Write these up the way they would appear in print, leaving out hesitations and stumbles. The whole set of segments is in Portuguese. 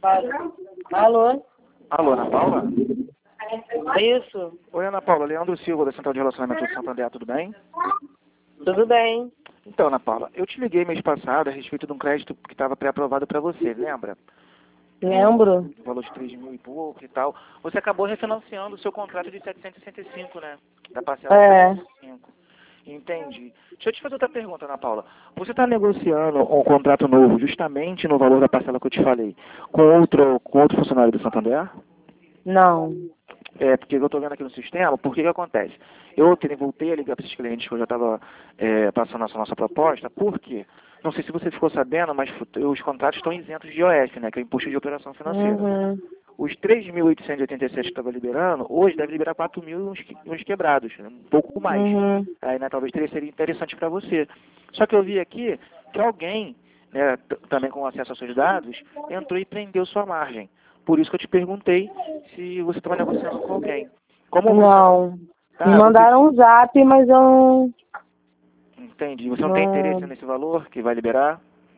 Alô? Alô, Ana Paula? Isso, Oi, Ana Paula. Leandro Silva, da Central de Relacionamento de Santo André, tudo bem? tudo bem? Então, Ana Paula, eu te liguei mês passado a respeito de um crédito que estava pré-aprovado para você, lembra? Lembro. O valor de 3 mil e pouco e tal. Você acabou refinanciando o seu contrato de 765, né? Da parcela de É. 765. Entendi. Deixa eu te fazer outra pergunta, Ana Paula. Você está negociando um contrato novo justamente no valor da parcela que eu te falei com outro funcionário do Santander? Não. É, porque eu estou vendo aqui no sistema, por que que acontece? Eu voltei a ligar para esses clientes que eu já estava passando essa nossa proposta, por quê? Não sei se você ficou sabendo, mas os contratos estão isentos de IOF, né, que é o Imposto de Operação Financeira. Uhum. Os 3.887 que estava liberando, hoje deve liberar 4 mil e uns quebrados, né, um pouco mais. Uhum. Aí, né, talvez seria interessante para você. Só que eu vi aqui que alguém, né, também com acesso aos seus dados, entrou e prendeu sua margem. Por isso que eu te perguntei se você estava negociando com alguém. Como você Não. tá, Me eu vou mandaram um zap, mas eu não. entendi. Você não tem interesse nesse valor que vai liberar?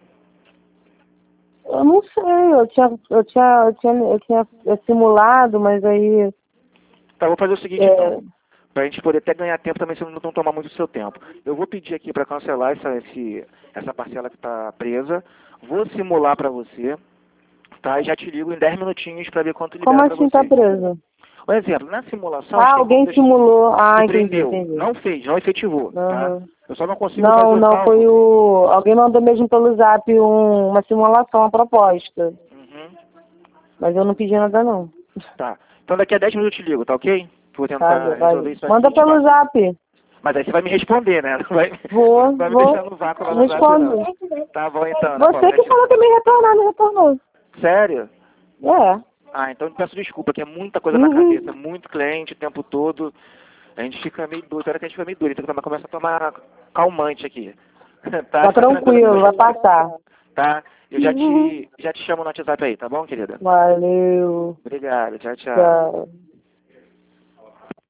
Eu não sei. Eu tinha simulado, mas aí. Tá, vou fazer o seguinte então. Para a gente poder até ganhar tempo também, se não tomar muito do seu tempo. Eu vou pedir aqui para cancelar essa parcela que está presa. Vou simular para você, tá? E já te ligo em 10 minutinhos para ver quanto Como libera para assim tá você. preso? Um exemplo, na simulação, a Ah, gente tem como alguém simulou. te Ah, entendi, prendeu. entendi. Não fez, não efetivou, tá? Uhum. Eu só não consigo fazer Não, o não, foi cálculo. o. Alguém mandou mesmo pelo zap uma simulação, uma proposta. Uhum. Mas eu não pedi nada não. Tá. Então daqui a 10 minutos eu te ligo, tá ok? Vou Tá, tentar vai. resolver isso Manda aqui. pelo zap. Mas aí você vai me responder, né? Não vai, Vou, não vai me vou. deixar no vácuo lá no zap, Respondo. não. Tá bom então, Ana Paula. Você Já que falou que me retornar, não retornou. Sério? É. Ah, então eu peço desculpa, que é muita coisa na Uhum. cabeça, muito cliente o tempo todo. A gente fica meio doido, hora que a gente fica meio doido, então começa a tomar calmante aqui. Tá? Tá Fica tranquila que tranquilo, vai passar. tá? Eu Uhum. já te chamo no WhatsApp aí, tá bom, querida? Valeu. Obrigado, tchau, tchau. Tchau.